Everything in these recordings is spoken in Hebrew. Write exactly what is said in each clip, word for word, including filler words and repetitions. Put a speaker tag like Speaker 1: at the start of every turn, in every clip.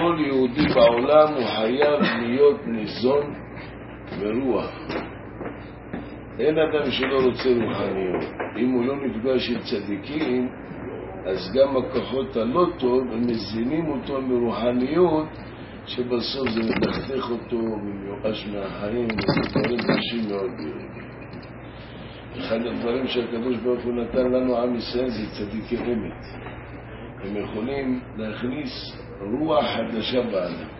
Speaker 1: כל יהודי בעולם הוא חייב להיות ניזון ברוח. אין אדם שלא רוצה רוחניות. אם הוא לא נפגש עם צדיקים, אז גם הכוחות הלא טוב, הם מזינים אותו מרוחניות, שבסוף זה מדכדך אותו ומיואש מהחיים, וזה דברים קשים מאוד ביהודים. אחד הדברים שהקדוש ברוך הוא נתן לנו עם ישראל זה צדיקי אמת. הם יכולים להכניס רוח חדשה באדם.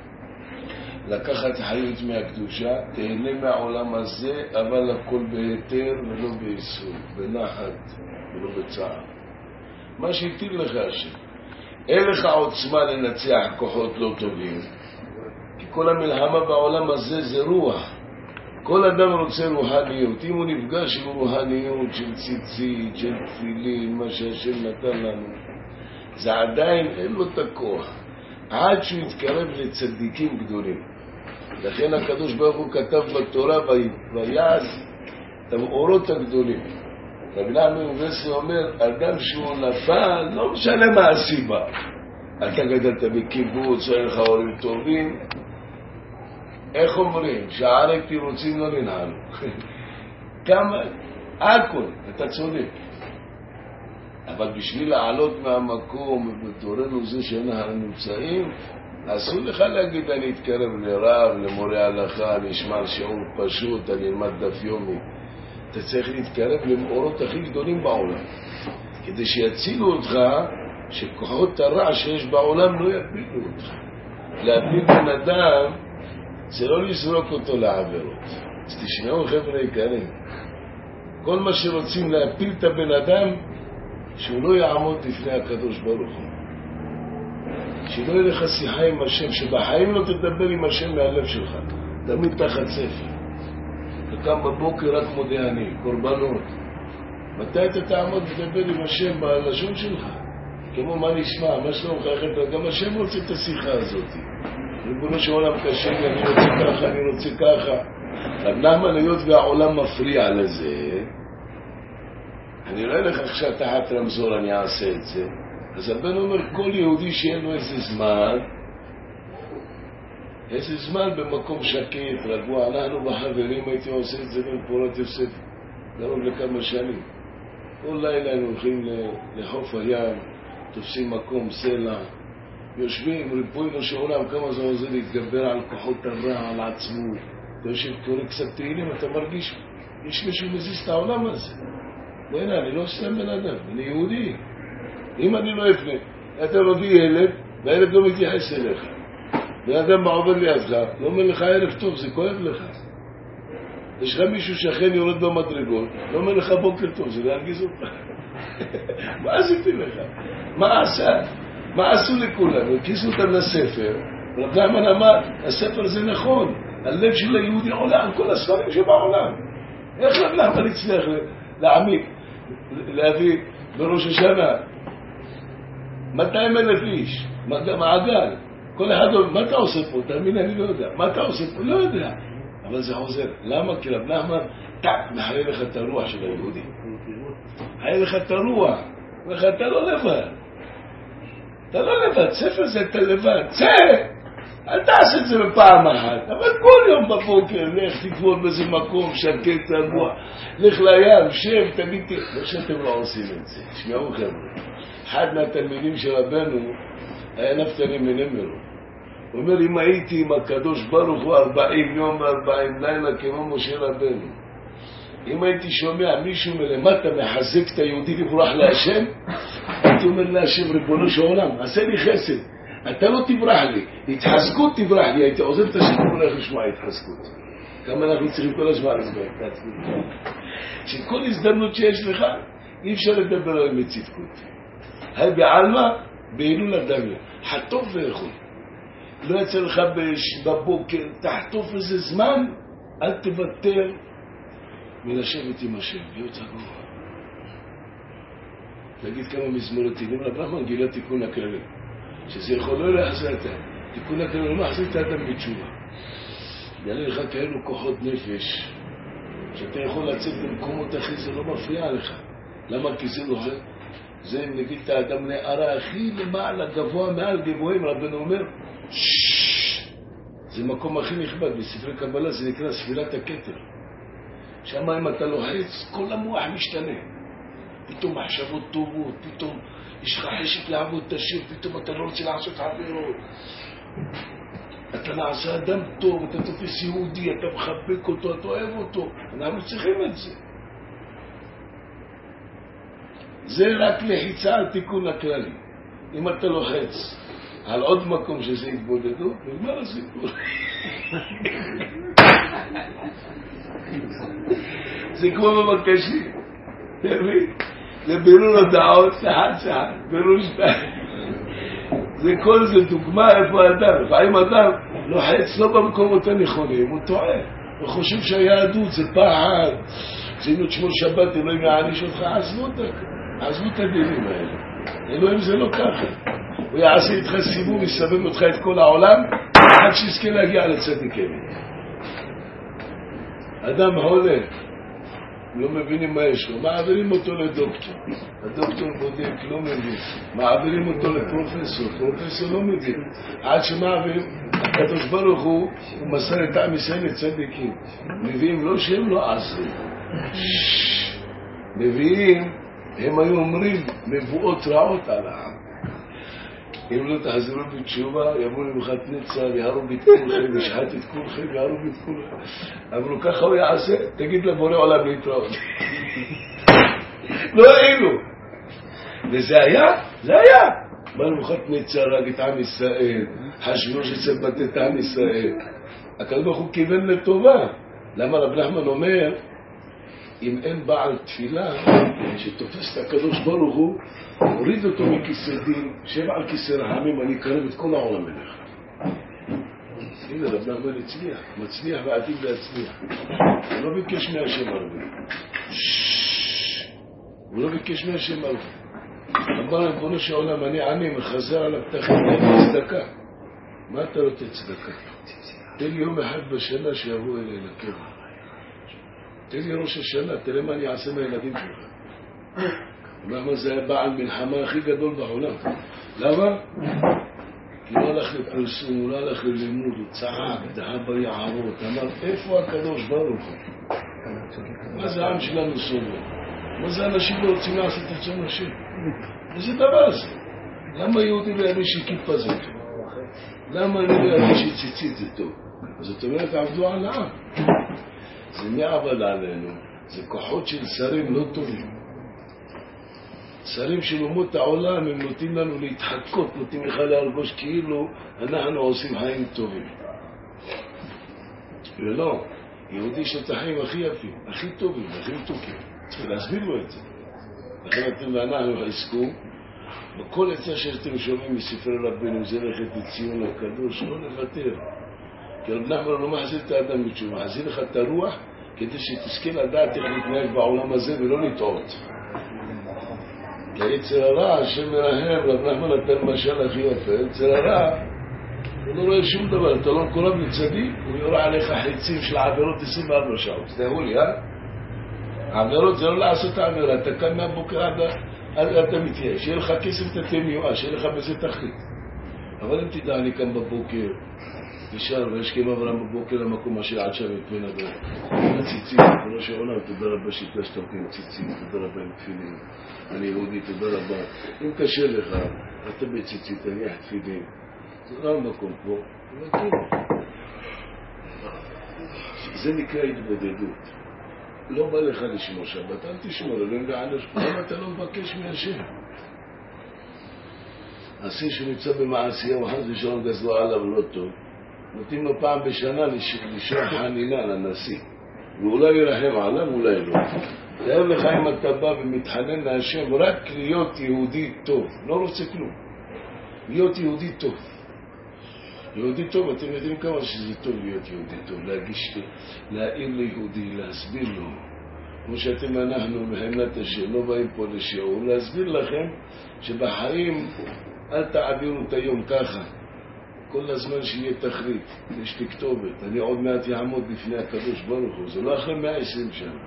Speaker 1: לקחת חיות מהקדושה, תהנה מהעולם הזה, אבל הכל בהיתר ולא באיסור, בנחת ולא בצער. מה שהטיל לך השם. אין לך עוצמה לנצח כוחות לא טובים, כי כל המלחמה בעולם הזה זה רוח. כל אדם רוצה רוחניות. אם הוא נפגש עם רוחניות של ציצית, של תפילין, מה שהשם נתן לנו, זה עדיין אין לו את הכוח עד שהוא יתקרב לצדיקים גדולים. לכן הקדוש ברוך הוא כתב בתורה ויעש את המאורות הגדולים. רבי נחמן מברסלב אומר, אדם שהוא נפל, לא משנה מה הסיבה. אתה גדלת בקיבוץ, אין לך הורים טובים, איך אומרים? שערי תירוצים לא ננעלו. כמה? הכל, אתה צודק. אבל בשביל לעלות מהמקום ובתורנו זה שאנחנו נמצאים, אסור לך להגיד אני אתקרב לרב, למורה הלכה, אני אשמע שיעור פשוט, אני אלמד דף יומי. אתה צריך להתקרב למאורות הכי גדולים בעולם, כדי שיצילו אותך, שכוחות הרע שיש בעולם לא יפילו אותך. להפיל בן אדם זה לא לזרוק אותו לעבירות. אז תשמעו חבר'ה יקרים, כל מה שרוצים להפיל את הבן אדם, שהוא לא יעמוד לפני הקדוש ברוך הוא, שלא יהיה לך שיחה עם השם, שבחיים לא תדבר עם השם מהלב שלך, תמיד תחת ספר. וקם בבוקר רק מודה אני, קורבנות. מתי אתה תעמוד ודבר עם השם בלשון שלך? כמו מה נשמע, מה שלומך, איך גם השם רוצה את השיחה הזאת. ריבונו של עולם קשה לי, אני רוצה ככה, אני רוצה ככה. רב נחמן, היות והעולם מפריע לזה, אני רואה לך עכשיו תחת רמזור, אני אעשה את זה. אז הבן אומר, כל יהודי שיהיה לו איזה זמן, איזה זמן במקום שקט, רגוע. אנחנו בחברים הייתי עושה את זה בפורת יוסף, קרוב לכמה שנים. כל לילה היינו הולכים לחוף הים, תופסים מקום סלע, יושבים, ריבונו של עולם, כמה זה עוזר להתגבר על כוחות הרע, על עצמו. אתה יושב קורא קצת תהילים, אתה מרגיש, יש מישהו מזיז את העולם הזה. ואין, אני לא סתם בן אדם, אני יהודי. אם אני לא אפנה, אתה מביא ילד, והילד לא מתייחס אליך. ואדם מעובר לידך, לא אומר לך ערב טוב, זה כואב לך. יש לך מישהו שכן יורד במדרגות, לא אומר לך בוקר טוב, זה להרגיז אותך. מה עשיתי לך? מה עשה? מה עשו לכולם? הכיסו אותם לספר, רב נחמן אמר, הספר זה נכון, הלב של היהודי עולה על כל הספרים שבעולם. איך רב נחמן הצליח להעמיק, להביא בראש השנה מאתיים אלף איש, מעגל, כל אחד אומר, מה אתה עושה פה? תאמין, אני לא יודע. מה אתה עושה פה? לא יודע. אבל זה עוזר. למה? כי רב נחמן, טק, מחיה לך את הרוח של היהודי. מחיה לך את הרוח. ואתה לא לבד. אתה לא לבד. ספר זה אתה לבד. צא! אל תעשה את זה בפעם אחת. אבל כל יום בבוקר, לך תקבול באיזה מקום, שקט, רגוע. לך לים, שב, תגיד, לא שאתם לא עושים את זה. שמעו חבר'ה. אחד מהתלמידים של רבנו, היה נפתלי מנמרו. הוא אומר, אם הייתי עם הקדוש ברוך הוא ארבעים יום וארבעים לילה כמו משה רבנו, אם הייתי שומע מישהו מלמטה מחזק את היהודי לברוח להשם, הייתי אומר להשם, ריבונו של עולם, עשה לי חסד, אתה לא תברח לי, התחזקות תברח לי, הייתי עוזב את השם ולך לשמוע התחזקות. כמה אנחנו צריכים כל הזמן לסבר, שכל הזדמנות שיש לך, אי אפשר לדבר על מצדקות. היי בעלמה, בהילול הדמיה, חטוף ואכול. לא יצא לך בבוקר, תחטוף איזה זמן, אל תוותר מלשבת עם השם, להיות רגוע. תגיד כמה מזמורי תהילים, רב נחמן גילה תיקון הכללי, שזה יכול לא להחזיר את האדם. תיקון הכללי לא מחזיר את האדם בתשובה. יעלה לך כאלו כוחות נפש, שאתה יכול לצאת במקומות אחרי זה לא מפריע לך. למה? כי זה לא זה, אם נגיד את האדם נערה הכי למעלה, גבוה מעל גבוהים, רבנו אומר, זה מקום הכי נכבד, בספרי קבלה זה נקרא ספילת הכתר. שם אם אתה לוחץ, כל המוח משתנה. פתאום מחשבות טובות, פתאום יש לך חשק לעבוד את השם, פתאום אתה לא רוצה לעשות עבירות. אתה נעשה אדם טוב, אתה תופס יהודי, אתה מחבק אותו, אתה אוהב אותו. אנחנו צריכים את זה. זה רק לחיצה על תיקון הכללי. אם אתה לוחץ על עוד מקום שזה התבודדות, נגמר הסיפור. זה כמו בבקשי. זה בירור הודעות, שחד שחד, בירור שתיים. זה כל זה דוגמה איפה אדם. לפעמים אדם לוחץ לא במקומות הנכונים, הוא טועה. הוא חושב שהיהדות זה פחד. זינו תשמור שבת, אלוהים יעניש אותך, עזבו אותך. עזבו את הדינים האלה. אלוהים זה לא ככה. הוא יעשה איתך סיבוב, יסבב אותך את כל העולם, עד שיזכה להגיע לצדיקים. אדם חולה, לא מבינים מה יש לו, מעבירים אותו לדוקטור. הדוקטור בודק, לא מבין. מעבירים אותו לפרופסור, פרופסור לא מבין. עד שמעבירים, הקדוש ברוך הוא, הוא מסר את עם ישראל לצדיקים. מביאים לא שהם לא עשו. מביאים, הם היו אומרים מבואות רעות על העם. אם לא תחזרו בתשובה, יבואו למחת נצר, יהרוג את כולכם, ישחט את כולכם, יהרוג את כולכם. אמרו, ככה הוא יעשה, תגיד לבורא עולם להתראות. לא היינו. וזה היה? זה היה. בא למחת נצר, הרג את עם ישראל, חשבוש שצבת את עם ישראל. הקדוש ברוך הוא כיוון לטובה. למה רב נחמן אומר, אם אין בעל תפילה שתופס את הקדוש ברוך הוא, הוריד אותו מכיסא דין, שב על כיסא רחמים, אני אקרב את כל העולם אליך. הנה רב נחמן הצליח, מצליח ועתיד להצליח. הוא לא ביקש מהשם הרבה. הוא לא ביקש מהשם הרבה. אמר ריבונו של עולם, אני עני, מחזר על הפתחים, אני צדקה. מה אתה רוצה צדקה? תן לי יום אחד בשנה שיבוא אליי לקבר. תן לי ראש השנה, תראה מה אני אעשה מהילדים שלך. למה זה הבעל מלחמה הכי גדול בעולם? למה? כי הוא הלך לפרסום, הוא הלך ללימוד, הוא צעק, דהה ביערות, אמר, איפה הקדוש ברוך הוא? מה זה העם שלנו סובל? מה זה אנשים לא רוצים לעשות את צום השם? איזה דבר זה? למה יהודי לא יביא שכיפה זה טוב? למה אני לא יביא שציצית זה טוב? אז זאת אומרת, עבדו על העם. זה מי עבד עלינו? זה כוחות של שרים לא טובים. שרים של אומות העולם הם נותנים לנו להתחקות, נותנים לך להרגוש כאילו אנחנו עושים חיים טובים. ולא, יהודי יש את החיים הכי יפים, הכי טובים, הכי מתוקים. צריך להסביר לו את זה. לכן אתם ואנחנו עסקו, בכל עצה שאתם שומעים מספרי רבינו, זה לכת לציון הקדוש, לא לוותר. כי רב נחמן לא מחזיר את האדם בתשובה, מחזיר לך את הרוח כדי שתזכה לדעת איך להתנהג בעולם הזה ולא לטעות. כי היצר הרע, השם מרחם, רב נחמן נתן משל הכי יפה, היצר הרע, הוא לא רואה שום דבר, אתה לא מקורב לצדיק, הוא יורה עליך חיצים של עבירות עשרים וארבע שעות. תדעו לי, אה? העבירות זה לא לעשות העבירה, אתה קם מהבוקר עד אתה מתייאש, שיהיה לך כסף תתן מיואש, שיהיה לך בזה תכלית. אבל אם תדע, אני קם בבוקר, נשאר, ויש קם אברהם בבוקר למקום אשר עד שם את פן אדם. הציצית, ראש העולם, תודה רבה שהתלשת אותי עם ציצית, תודה רבה עם תפילים. אני יהודי, תודה רבה. אם קשה לך, אתה בציצית, אני אח תפילים. זה לא המקום פה, אבל כן. זה נקרא התבודדות. לא בא לך לשמור שבת, אל תשמור, אלוהים בעלש, למה אתה לא מבקש מהשם? עשי שנמצא במעשייה, וחז ושלום גזלו עליו לא טוב, נותנים לו פעם בשנה לשלוח חנינה לנשיא, ואולי ירחם עליו, אולי לא. תאר לך אם אתה בא ומתחנן להשם, רק להיות יהודי טוב, לא רוצה כלום. להיות יהודי טוב. יהודי טוב, אתם יודעים כמה שזה טוב להיות יהודי טוב, להגיש, להעיר ליהודי, להסביר לו. כמו שאתם אנחנו בהמנת השם, לא באים פה לשיעור, להסביר לכם שבחיים אל תעבירו את היום ככה. כל הזמן שיהיה תכלית, יש לי כתובת, אני עוד מעט יעמוד בפני הקדוש ברוך הוא, זה לא אחרי מאה ועשרים שנה.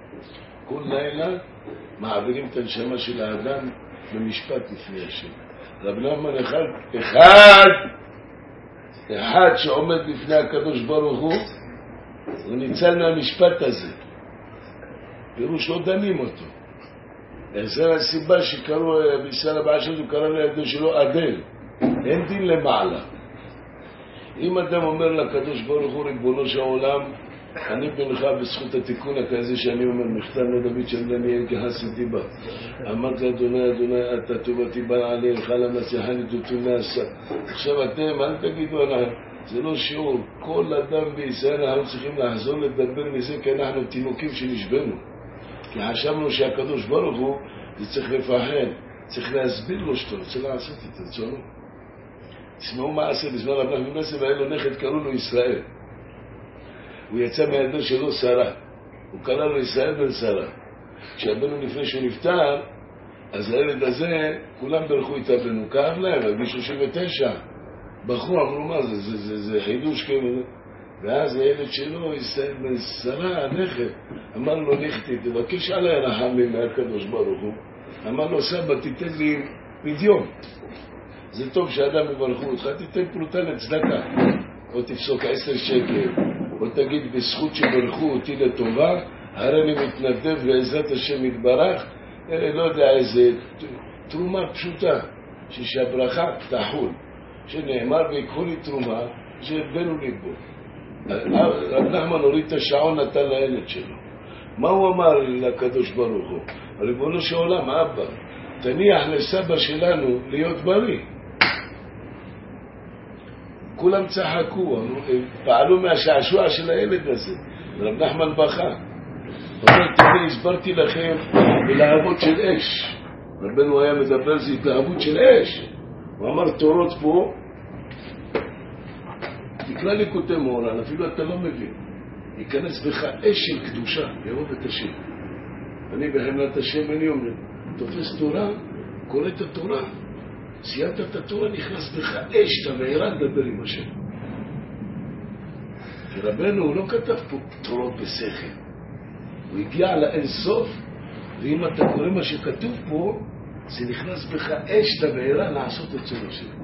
Speaker 1: כל לילה מעבירים את הנשמה של האדם במשפט לפני השם. רב נחמן אחד, אחד, אחד שעומד לפני הקדוש ברוך הוא, הוא ניצל מהמשפט הזה. פירוש לא דנים אותו. זו הסיבה שקראו, בישראל הבאה שלו קרא לידו שלו אדל. אין דין למעלה. אם אדם אומר לקדוש ברוך הוא ריבונו של העולם, אני בנך בזכות התיקון הכזה שאני אומר, מכתב לדוד של דניאל כחסידי בה. אמרת לאדוני, אדוני, אתה טובתי בא עליך לנצחני דותוני עשה. עכשיו אתם, אל תגידו עליי, זה לא שיעור. כל אדם בישראל אנחנו צריכים לחזור לדבר מזה, כי אנחנו תינוקים שנשבנו. כי חשבנו שהקדוש ברוך הוא, זה צריך לפחד, צריך להסביר לו שאתה רוצה לעשות את רצונו. תשמעו מה עשה בזמן רב נחמן בן יוסף, והיה לו נכד, קראו לו ישראל. הוא יצא מהילדו שלו שרה, הוא קרא לו ישראל בן שרה. כשהבנו לפני שהוא נפטר, אז הילד הזה, כולם ברכו את הבנו, כאב להם, בגיל שלושים ותשע, בחרו, אמרו מה זה, זה, זה, זה חידוש כאילו. ואז הילד שלו, ישראל בן שרה, הנכד, אמר לו, נכדי, תבקש עליי רחמים מהקדוש ברוך הוא. אמר לו, סבא, תיתן לי פדיון. זה טוב שאדם יברכו אותך, תיתן פרוטה לצדקה, או תפסוק עשר שקל, או תגיד בזכות שברכו אותי לטובה, הרי אני מתנדב בעזרת השם יתברך, לא יודע איזה תרומה פשוטה, שהברכה תחול, שנאמר ויקחו לי תרומה, שבנו ליבו. רב נחמן הוריד את השעון, נתן לילד שלו. מה הוא אמר לקדוש ברוך הוא? ריבונו של עולם, אבא, תניח לסבא שלנו להיות בריא. כולם צחקו, פעלו מהשעשוע של הילד הזה. רב נחמן בכה. הוא אומר, תראי, הסברתי לכם בלהבות של אש. רבנו היה מדבר, זה התלהבות של אש. הוא אמר, תורות פה, תקרא לי כותב מורן, אפילו אתה לא מבין. ייכנס בך אש של קדושה, יאהוב את השם. אני בחמלת השם, אני אומר, תופס תורה, קורא את התורה, סיימת את התורה, נכנס בך אש, אתה מהירה לדבר עם השם. כי רבנו הוא לא כתב פה תורות בשכל. הוא הגיע לאינסוף, ואם אתה קורא מה שכתוב פה, זה נכנס בך אש, אתה מהירה לעשות את זה השם.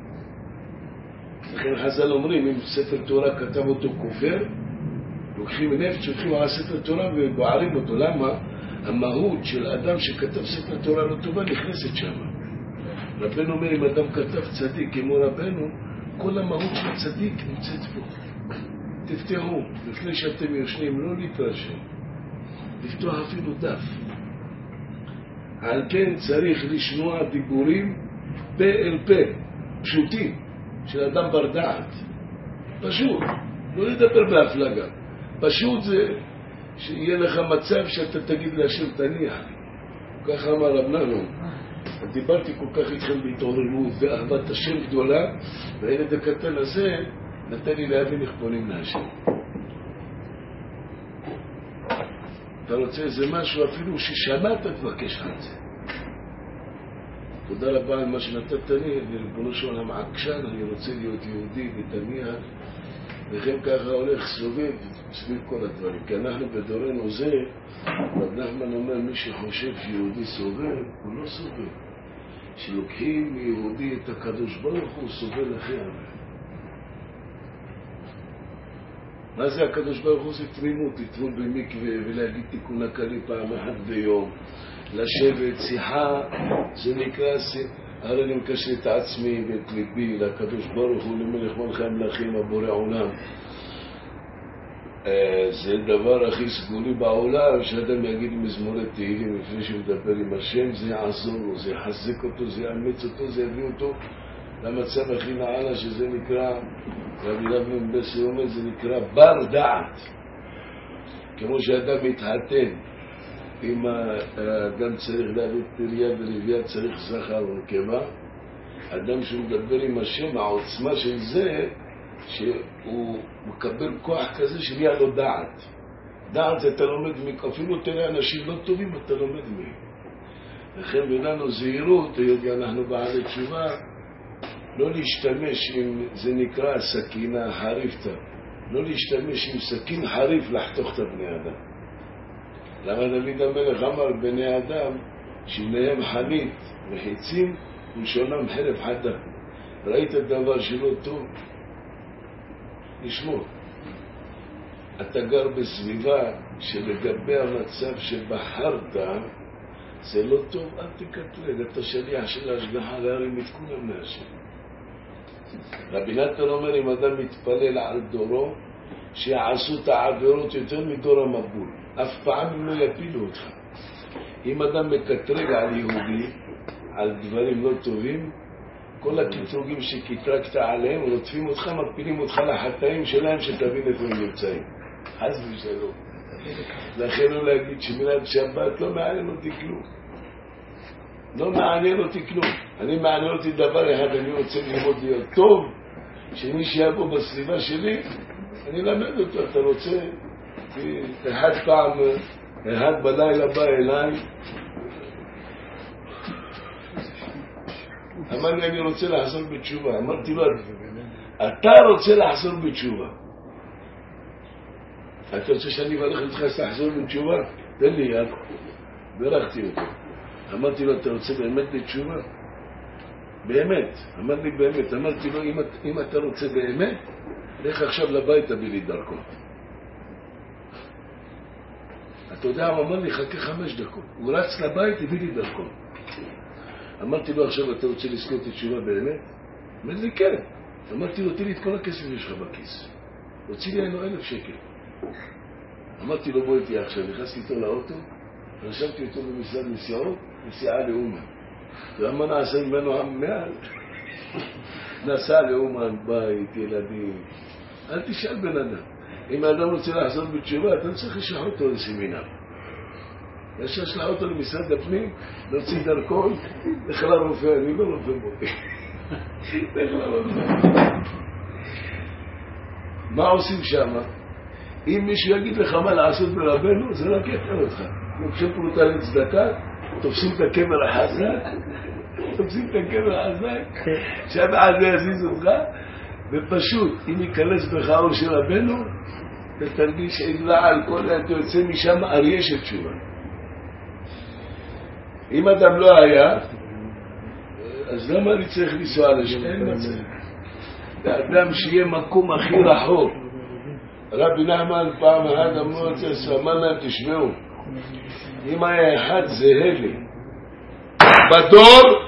Speaker 1: לכן חז"ל אומרים, אם ספר תורה כתב אותו כופר, לוקחים נפט, שולחים על ספר תורה ובוערים אותו. למה? המהות של האדם שכתב ספר תורה לא טובה נכנסת שם. רבנו אומר, אם אדם כתב צדיק כמו רבנו, כל המהות של צדיק נמצאת פה. תפתחו, לפני שאתם יושנים, לא להתרשם. לפתוח אפילו דף. על כן צריך לשמוע דיבורים פה אל פה, פשוטים, של אדם בר דעת. פשוט, לא לדבר בהפלגה. פשוט זה שיהיה לך מצב שאתה תגיד להשם תניח. ככה אמר רב נחמן. דיברתי כל כך איתכם בהתעוררות ואהבת השם גדולה, והילד הקטן הזה נתן לי להבין איך פונים להשם. אתה רוצה איזה משהו אפילו ששמעת תבקש על זה. תודה רבה על מה שנתת לי, וריבונו של עולם עקשן, אני רוצה להיות יהודי ותניח, וכן ככה הולך סובב סביב כל הדברים. כי אנחנו בדורנו זה, רב נחמן אומר, מי שחושב שיהודי סובל, הוא לא סובל. שלוקחים מיהודי את הקדוש ברוך הוא, סובל אחרי הרבה. מה זה הקדוש ברוך הוא? זה תמימות, לטבול במקווה ולהגיד תיקון הכלי פעם אחת ביום. לשבת, שיחה, זה נקרא, הרי אני מקשר את עצמי ואת ליבי לקדוש ברוך הוא, למלך מלכי המלכים, הבורא עולם. זה דבר הכי סגולי בעולם, שאדם יגיד מזמורי תהילים לפני שהוא מדבר עם השם, זה יעזור לו, זה יחזק אותו, זה יאמץ אותו, זה יביא אותו למצב הכי נעלה, שזה נקרא, רבי רבן בסי אומר, זה נקרא בר דעת. כמו שאדם מתחתן, אם האדם צריך להביא פריה ולוויה, צריך זכר ונקבה, אדם שמדבר עם השם, העוצמה של זה, שהוא מקבל כוח כזה שנהיה לו דעת. דעת אתה לומד מכך, אפילו תראה אנשים לא טובים אתה לומד מהם. לכן בינינו זהירות, היות אנחנו בעלי תשובה, לא להשתמש עם, זה נקרא סכינה חריפתא, לא להשתמש עם סכין חריף לחתוך את בני אדם. למה דוד המלך אמר בני אדם שבניהם חנית וחיצים ראשונם חרב חדה. ראית דבר שלא טוב? לשמור. אתה גר בסביבה שלגבי המצב שבחרת זה לא טוב, אל תקטרג. אתה שליח של ההשגחה להרים את כולם מהשם. רבי נתן אומר, אם אדם מתפלל על דורו, שיעשו את העבירות יותר מדור המבול. אף פעם הם לא יפילו אותך. אם אדם מקטרג על יהודי, על דברים לא טובים, כל הקטרוגים שקטרגת עליהם, רודפים אותך, מפילים אותך לחטאים שלהם, שתבין איפה הם נמצאים. חס ושלום. לכן הוא להגיד שמילת שבת לא מעניין אותי כלום. לא מעניין אותי כלום. אני מעניין אותי דבר אחד, אני רוצה ללמוד להיות טוב, שמי שיבוא בסביבה שלי, אני למד אותו. אתה רוצה? אחד פעם, אחד בלילה בא אליי, אמר לי, אני רוצה לחזור בתשובה. אמרתי לו, אתה רוצה לחזור בתשובה. אתה רוצה שאני אברך אותך לחזור בתשובה? תן לי יד. ברכתי אותו. אמרתי לו, אתה רוצה באמת בתשובה? באמת. אמר לי באמת. אמרתי לו, אם, אם אתה רוצה באמת, לך עכשיו לבית תביא לי דרכו. אתה יודע, הוא אמר לי, חכה חמש דקות. הוא רץ לבית, הביא לי דרכו. אמרתי לו, עכשיו אתה רוצה לזכות את תשובה באמת? אמר לי, כן. אמרתי לו, תראי את כל הכסף שיש לך בכיס. הוציא לי היינו אלף שקל. אמרתי לו, בוא איתי עכשיו. נכנסתי איתו לאוטו, רשמתי אותו במשרד נסיעות, נסיעה לאומן. ואמה נעשה ממנו עם מעל. נסע לאומן, בית, ילדים. אל תשאל בן אדם. אם האדם רוצה לחזור בתשובה, אתה צריך לשלח אותו לסמינר. יש לשלח אותו למשרד הפנים, להוציא דרכון, לך לרופא, אני לא רופא בו. לך לרופא. מה עושים שם? אם מישהו יגיד לך מה לעשות ברבנו, זה רק יתר אותך. לוקחים פרוטה לצדקה, תופסים את הקבר החזק, תופסים את הקבר החזק, שהבעד זה יזיז אותך, ופשוט, אם ייכנס בך אור של רבנו, אתה תרגיש עדלה על כל, אתה יוצא משם אריה של תשובה. אם אדם לא היה, אז למה אני צריך לנסוע לשם? אין מצב. לאדם שיהיה מקום הכי רחוק. רבי נחמן פעם אחת אמרו את זה, אמר להם, תשמעו, אם היה אחד זהה לי בדור,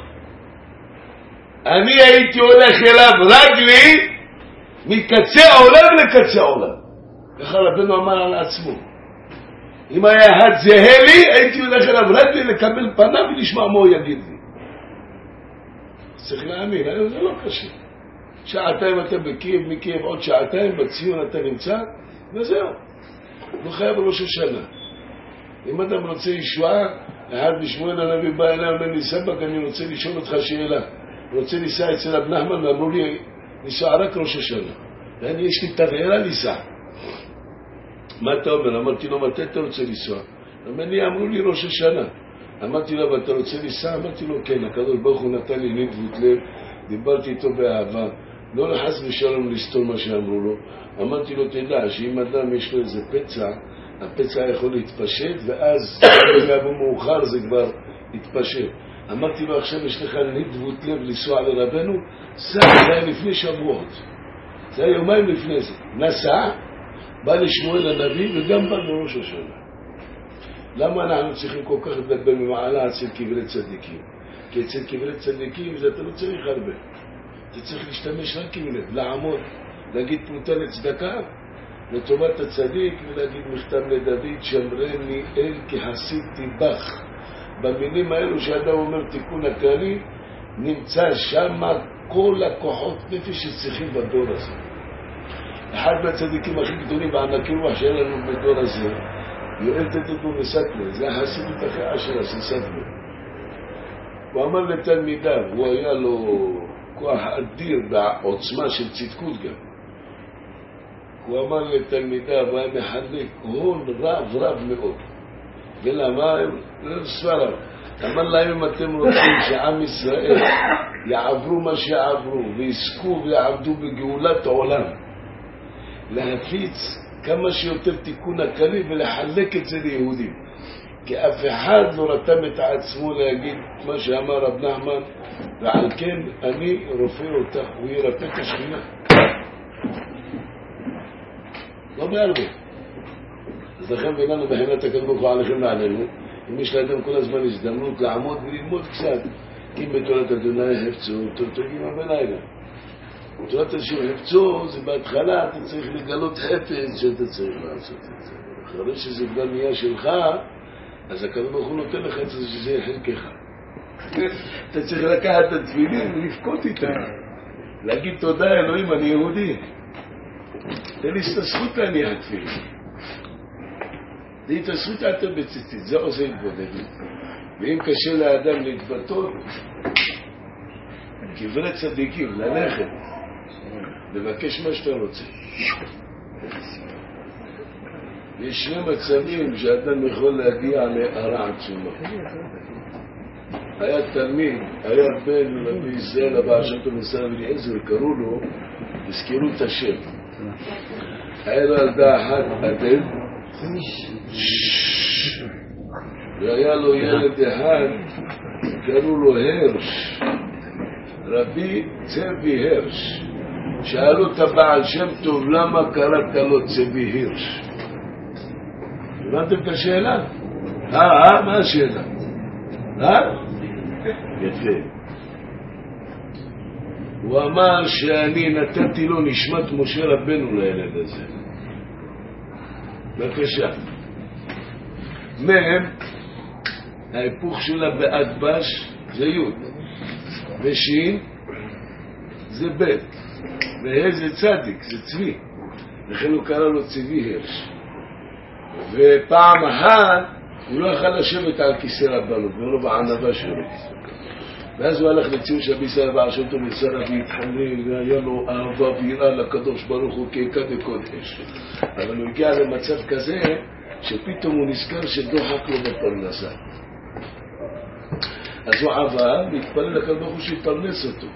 Speaker 1: אני הייתי הולך אליו רגלי מקצה העולם לקצה העולם. ככה רבנו אמר על עצמו. אם היה אחד זהה לי, הייתי הולך אליו רגלי לקבל פניו ולשמע מה הוא יגיד לי. צריך להאמין, היום זה לא קשה. שעתיים אתה בקייב, מקייב עוד שעתיים, בציון אתה נמצא, וזהו. לא חייב ראש השנה. אם אדם רוצה ישועה, אחד בשמואל הנביא בא אליי, אומר לי, סבק, אני רוצה לשאול אותך שאלה. אני רוצה לנסוע אצל רב נחמן, ואמרו לי, ניסוע רק ראש השנה. ואני, יש לי תבערה ניסע. מה אתה אומר? אמרתי לו, מתי אתה רוצה לנסוע? אמר לי, אמרו לי ראש השנה. אמרתי לו, ואתה רוצה לנסוע? אמרתי לו, כן, הקדוש ברוך הוא נתן לי נדבות לב, דיברתי איתו באהבה, לא לחס ושלום לסתור מה שאמרו לו. אמרתי לו, תדע, שאם אדם יש לו איזה פצע, הפצע יכול להתפשט, ואז בגלל מאוחר זה כבר התפשט. אמרתי לו, עכשיו יש לך נדבות לב לנסוע לרבנו, זה היה לפני שבועות. זה היה יומיים לפני זה. נסע, בא לשמואל הנביא וגם בא לראש השנה. למה אנחנו צריכים כל כך לדבר ממעלה אצל קברי צדיקים? כי אצל קברי צדיקים זה אתה לא צריך הרבה. אתה צריך להשתמש רק עם לב, לעמוד, להגיד פרוטה לצדקה, לטובת הצדיק, ולהגיד מכתב לדוד, שמרני אל כי חסידתי בך. במילים האלו שאדם אומר תיקון הכללי, נמצא שם כל הכוחות נפש שצריכים בדור הזה. אחד מהצדיקים הכי גדולים בענקים רוח שאין לנו בדור הזה, יואל תתתו מסתמה, זה החסידות הכי עשרה של סתמה. הוא אמר לתלמידיו, הוא היה לו כוח אדיר בעוצמה של צדקות גם. הוא אמר לתלמידיו, הוא היה מחלק הון רב רב מאוד. ולמה? לא ספרם. אמר להם, אם אתם רוצים שעם ישראל יעברו מה שיעברו ויסקו ויעבדו בגאולת העולם, להפיץ כמה שיותר תיקון הכלי ולחלק את זה ליהודים. כי אף אחד לא רתם את עצמו להגיד מה שאמר רב נחמן, ועל כן אני רופא אותך, הוא ירפא את השכינה. לא בהרבה. אז לכן בינינו בהנת הקדמות הוא עליכם לעלינו, אם יש לאדם כל הזמן הזדמנות לעמוד וללמוד קצת, אם בתורת אדוני הפצו, תורגים בלילה. בתורת השם הפצו, זה בהתחלה, אתה צריך לגלות חפץ שאתה צריך לעשות את זה. אחרי שזה כבר נהיה שלך, אז הקדוש ברוך הוא נותן לך את זה שזה יהיה חלקך. אתה צריך לקחת את התפילין ולבכות איתם. להגיד תודה אלוהים, אני יהודי. תן לי את הזכות להניח תפילין. זה התעשרות יותר בציצית, זה עושה התבודדות. ואם קשה לאדם להתבטאות, קברי צדיקים, ללכת, לבקש מה שאתה רוצה. יש שני מצבים שאדם יכול להגיע להערה עצומה. היה תלמיד, היה בן רבי ישראל הבא שם טוב נסר אליעזר, קראו לו, הזכירו את השם. היה לו ילדה אחת עדן, והיה לו ילד אחד, קראו לו הרש, רבי צבי הרש. שאלו את הבעל שם טוב, למה קראת לו צבי הרש? הבנתם את השאלה? אה, אה, מה השאלה? אה? יפה. הוא אמר שאני נתתי לו נשמת משה רבנו לילד הזה. בבקשה. מהם, ההיפוך שלה באדבש זה יוד, ושין זה בית, והה זה צדיק, זה צבי. לכן הוא קרא לו צבי הרש. ופעם אחת הוא לא יכול לשבת על כיסא רבנות, ולא בענבה שלו. ואז הוא הלך לציון שביסה ועשם טוב נסרה והתחנן, והיה לו אהבה ויראה לקדוש ברוך הוא כעיקה וקודש. אבל הוא הגיע למצב כזה שפתאום הוא נזכר שדוחק לו בפרנסה. אז הוא עבר והתפלל לקדוש ברוך הוא שיפרנס אותו.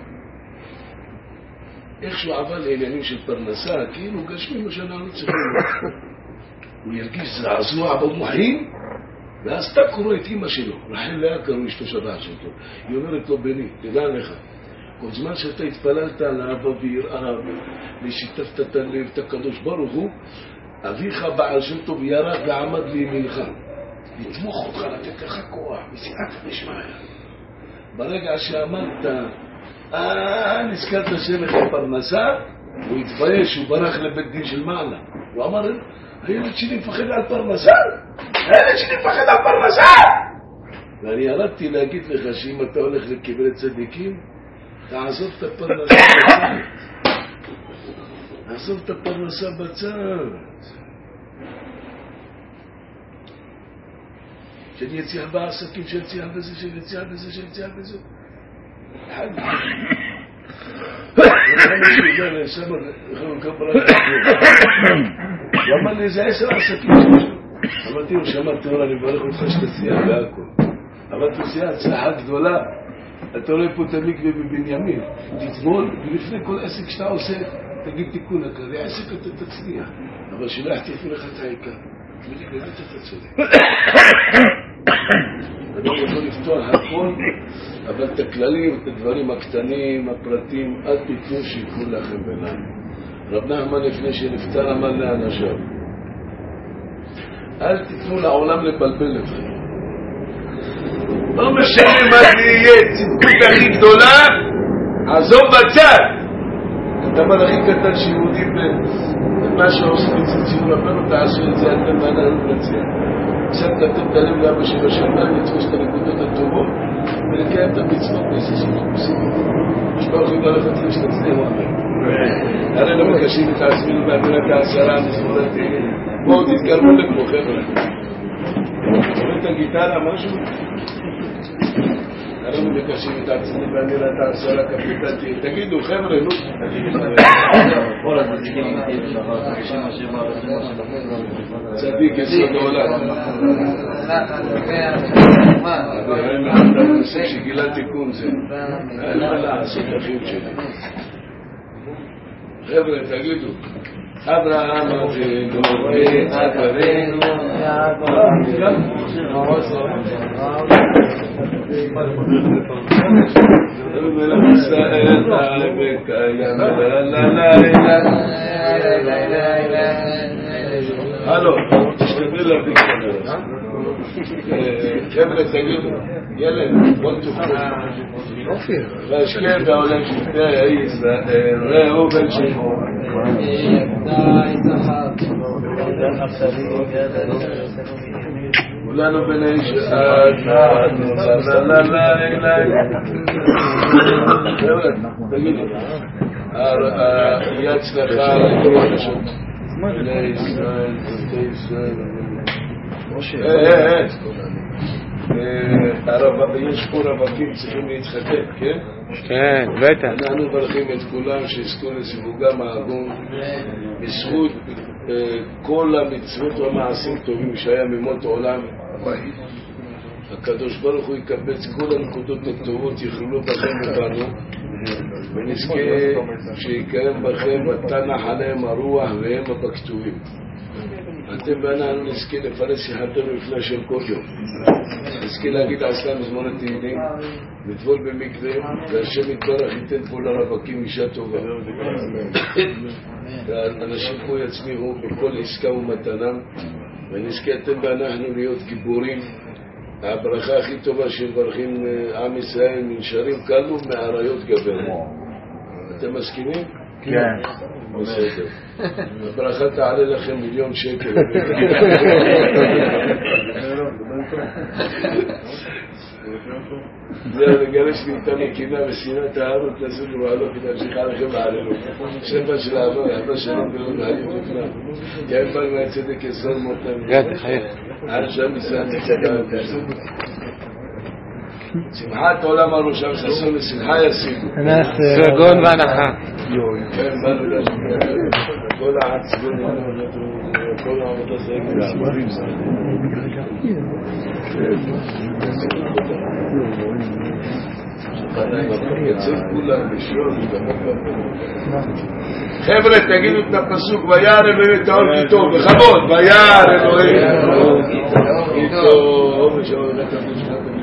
Speaker 1: איך שהוא עבר לעניינים של פרנסה, כאילו גשמים מה שאנחנו צריכים. הוא ירגיש זעזוע במוחים, ואז אתה קורא את אמא שלו, רחל לאה קראו אשתו שבע שלו. היא אומרת לו, בני, תדע לך, כל זמן שאתה התפללת על אהבה ויראה, ושיתפת את הלב, את הקדוש ברוך הוא, אביך בעל שם טוב ירד ועמד לימינך, לתמוך אותך, לתת לך כוח, מסיעת המשמעיה. ברגע שאמרת, אה, נזכרת שם לך פרנסה, הוא התבייש, הוא ברח לבית דין של מעלה. הוא אמר, הילד שלי מפחד על פרנסה? הילד שלי מפחד על פרנסה! ואני ירדתי להגיד לך שאם אתה הולך לקברי צדיקים, תעזוב את הפרנסה בצד. תעזוב את הפרנסה בצד. שאני יציח בעסקים, שיציח בזה, שיציח בזה, שיציח בזה. אחד. הוא אמר לי, זה עשר עסקים שלו. אמרתי לו, שמעת תאורה, אני מברך אותך שתצליח בהכל. אבל תעשייה הצלחה גדולה. אתה רואה פה את המקווה בבנימין. תטבול, ולפני כל עסק שאתה עושה, תגיד תיקון הכזה, עסק אתה תצליח. אבל שלא יחטיפו לך את העיקר. ולי, באמת אתה צודק. אני יכול לפתוח הכל, אבל את הכללים, את הדברים הקטנים, הפרטים, אל תיתנו שיקול לכם בינינו. רב נחמן לפני שנפטר אמר לאנשיו, אל תיתנו לעולם לבלבל אתכם. לא משנה מה זה יהיה, צידקות הכי גדולה, עזוב בצד. הדבר הכי קטן שיהודי במה שעושים את זה ציון רבנו, תעשו את זה אתם ואנחנו נצליח. קצת לתת תלם לאבא של השלמן, לתפוס את הנקודות הטובות ולקיים את המצוות בעשישים עושים. משפחה יכולים ללכת לי שתצליחו אמן. הרי לא מקשים את עצמנו באמירת העשרה המזמורתי. בואו תתקרבו לפה חבר'ה. תראו את הגיטרה משהו? הרי לא מקשים את עצמנו באמירת העשרה קפיטתי. תגידו חבר'ה, נו. צדיק יסוד העולם. שגילה תיקון זה. אין מה לעשות אחים שלי. חבר'ה, תגידו. אברהם אבינו ואברהם הלו, תשתדל להביא כנראה. חבר'ה, תגידו, ילד, בוא תוכל. והשכם בעולם שבטי ישראל, ראו בן שמו. כולנו בני שעד, לה לה לה לה. חבר'ה, תגידו, יד צלחה, בני ישראל, בני ישראל. יש פה רווקים צריכים להתחתן, כן?
Speaker 2: כן, בטח.
Speaker 1: אנחנו מברכים את כולם שיזכו לסיווגם האגון בזכות כל המצוות והמעשים טובים שהיה ממות עולם. הקדוש ברוך הוא יקבץ כל הנקודות הטובות יכללו בכם ובנו, ונזכה שיקיים בכם ותנח עליהם הרוח והם בכתובים. אתם ואנחנו נזכה לפרש שיחתנו לפני השם כל יום, נזכה להגיד עשרה מזמור התהילים, לטבול במקווה, והשם יתברך ייתן פה לרווקים אישה טובה, והאנשים פה יצליחו בכל עסקה ומתנה, ונזכה אתם ואנחנו להיות גיבורים. הברכה הכי טובה שמברכים עם ישראל, מנשרים קלו מאריות גבנו. אתם מסכימים?
Speaker 2: כן.
Speaker 1: בסדר. הברכה תעלה לכם מיליון שקל. זהו, לגרש לי איתה מקינה ושנאת הארץ לזול ומעלות ונמשיך עליכם ועלינו. שפע של אהבה, אהבה שלום ולא נהלים לפנה. יאין בנו מהצדק יסוד מותם.
Speaker 2: יד, חייך.
Speaker 1: עד שם ישראל תצדק. שמחת עולם הראשם ששון לשמחה ישים.
Speaker 2: סרגון והנחה.
Speaker 1: כן, באנו להשמיע. כל העצבון, כל העבודה סרגל לעברים יצא כולם בשלום. חבר'ה, תגידו את הפסוק, וירא אלוהים את האור כי טוב, בכבוד, וירא אלוהים כי טוב.